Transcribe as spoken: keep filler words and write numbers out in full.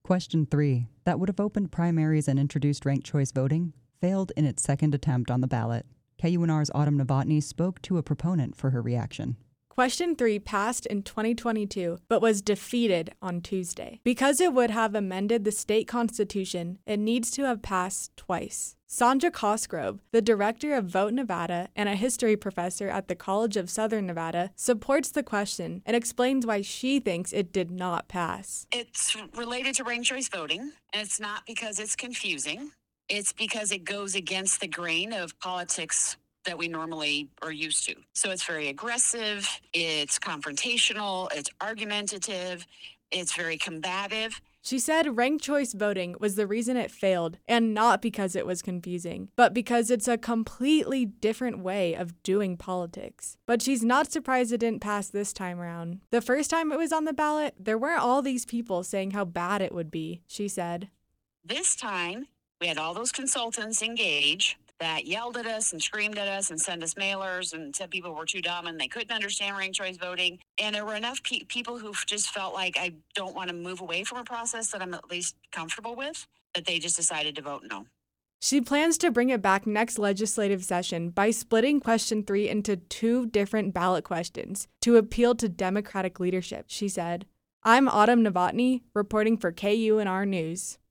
Question three, that would have opened primaries and introduced ranked choice voting, failed in its second attempt on the ballot. K U N R's Autumn Novotny spoke to a proponent for her reaction. Question three passed in twenty twenty-two, but was defeated on Tuesday. Because it would have amended the state constitution, it needs to have passed twice. Sandra Cosgrove, the director of Vote Nevada and a history professor at the College of Southern Nevada, supports the question and explains why she thinks it did not pass. It's related to ranked choice voting, and it's not because it's confusing. It's because it goes against the grain of politics that we normally are used to. So it's very aggressive, it's confrontational, it's argumentative, it's very combative. She said ranked choice voting was the reason it failed, and not because it was confusing, but because it's a completely different way of doing politics. But she's not surprised it didn't pass this time around. The first time it was on the ballot, there weren't all these people saying how bad it would be, she said. This time, we had all those consultants engage that yelled at us and screamed at us and sent us mailers and said people were too dumb and they couldn't understand ranked choice voting. And there were enough pe- people who just felt like, I don't want to move away from a process that I'm at least comfortable with, that they just decided to vote no. She plans to bring it back next legislative session by splitting question three into two different ballot questions to appeal to Democratic leadership, she said. I'm Autumn Novotny, reporting for K U N R News.